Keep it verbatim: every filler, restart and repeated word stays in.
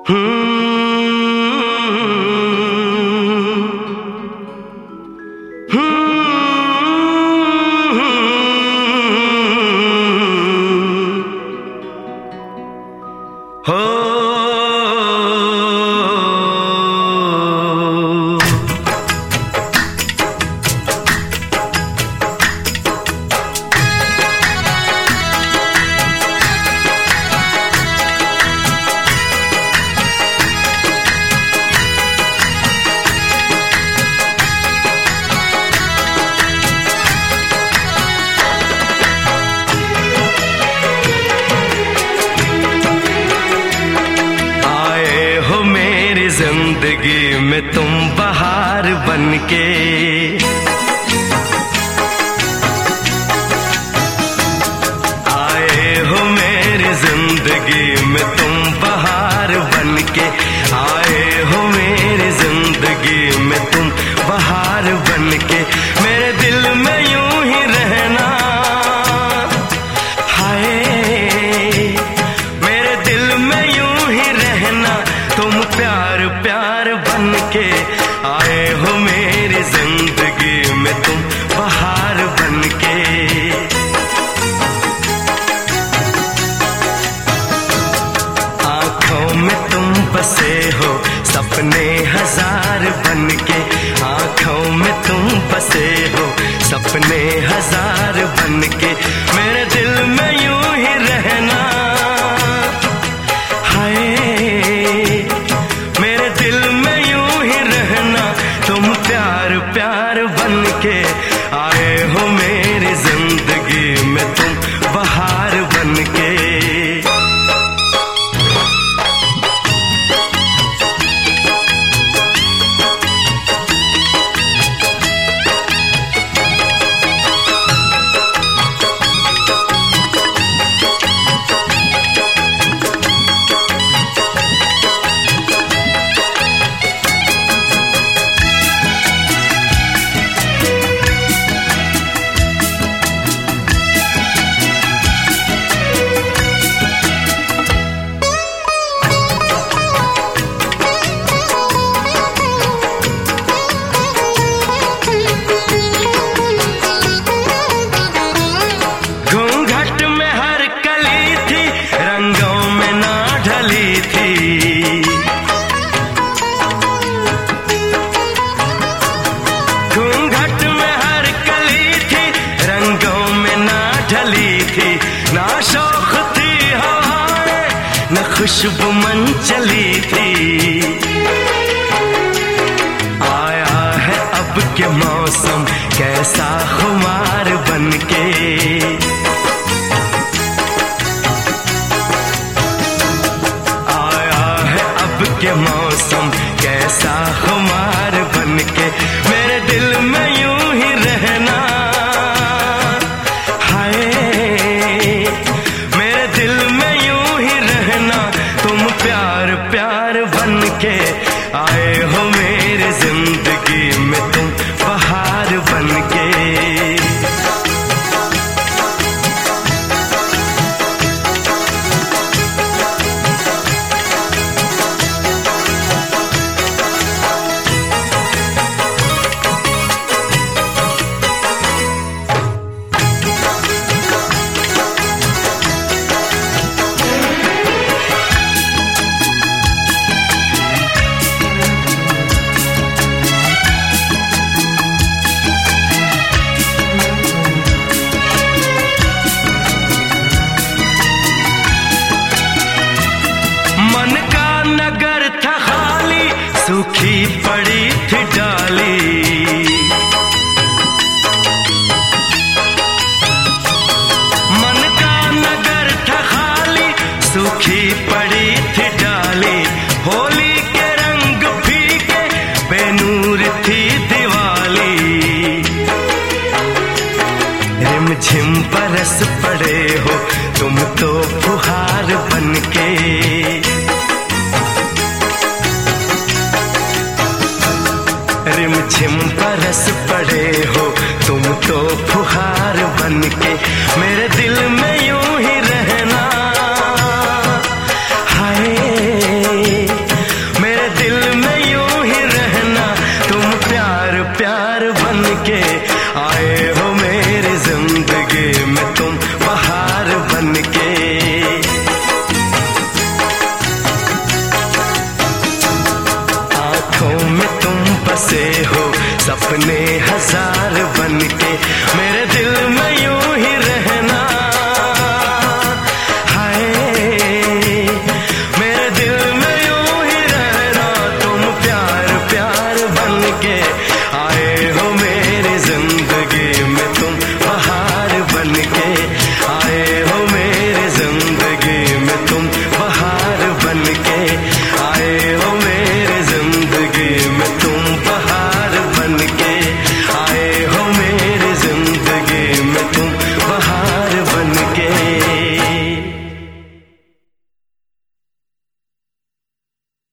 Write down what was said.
जिंदगी में तुम बहार बनके, आए हो मेरी जिंदगी में तुम बहार बनके, आए हो मेरी जिंदगी में तुम बहार बनके। मेरे दिल में यूं ही रहना, हाय मेरे दिल में यूं ही रहना, तुम प्यार प्यार बनके, आए हो मेरी जिंदगी में तुम बहार बनके। आंखों में तुम बसे हो सपने हजार बनके, आंखों में तुम बसे हो सपने हजार बनके। मेरे दिल में यूं ही रहना, हाय मेरे दिल में यूं ही रहना, तुम प्यार प्यार बनके, आए हो मेरी जिंदगी में तुम बहार बनके। ना शौक थी हवाएं न खुशबू मन चली थी, आया है अब के मौसम कैसा खुमार बनके, आया है अब के मौसम कैसा खुमार बनके। मेरे दिल में यूं ही रहना, प्यार बनके, आए हो मेरी जिंदगी में तुम बहार बनके। सूखी पड़ी थी डाली, मन का नगर था खाली, सूखी पड़ी थी डाली। होली के रंग फीके बेनूर थी दिवाली, रिमझिम बरस पड़े हो तुम तो फुहार बनके, रिमझिम बरस पड़े हो तुम तो फुहार बनके।